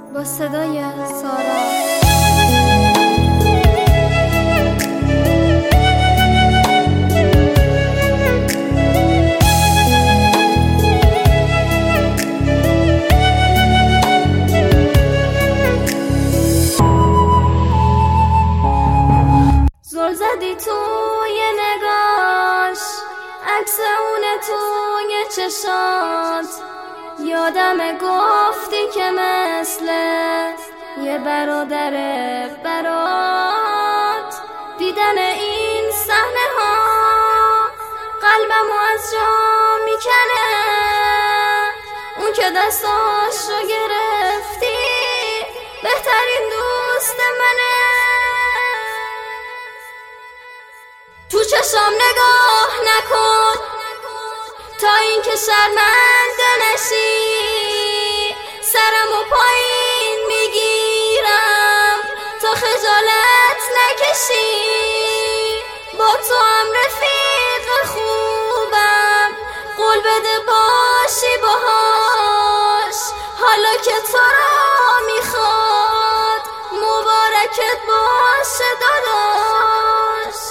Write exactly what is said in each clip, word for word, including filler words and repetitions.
با صدای سارا. زل زدی توی نگاش، عکس اونه توی چشات، یادم گفتی که مثل یه برادر برات. دیدن این صحنه ها قلبمو از جا میکنه، اون که دستاش رو گرفتی بهترین دوست منه. تو چشام نگاه نکن تا اینکه شرمنده نشی، سرمو پایین میگیرم تا خجالت نکشی. با تو هم رفیق خوبم، قول بده باشی باهاش. حالا که تو را میخواد مبارکت باشه داداش.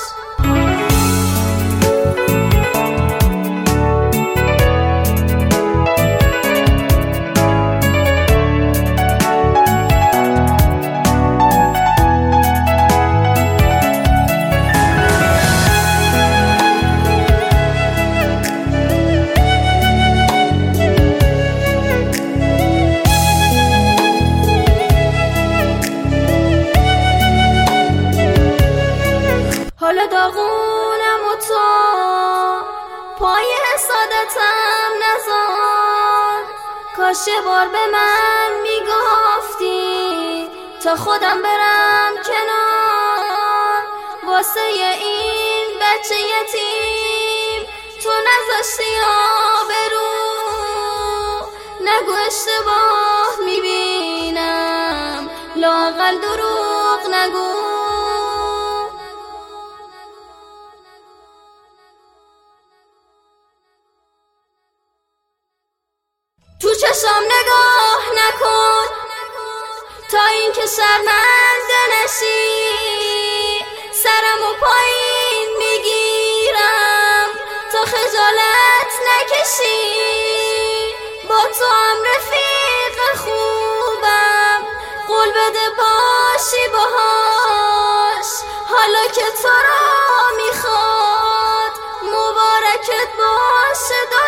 حالا داغونم و تو پای حسادتم نذار، کاش یه بار به من میگفتی تا خودم برم کنار. واسه این بچه یتیم تو نذاشتی آبرو، نگو اشتباه میبینم لااقل دروغ نگو. تو چشام نگاه نکن تا اینکه شرمنده نشی، سرمو پایین میگیرم تا خجالت نکشی. با تو هم رفیق خوبم، قول بده باشی باهاش. حالا که تو را میخواد مبارکت باشه.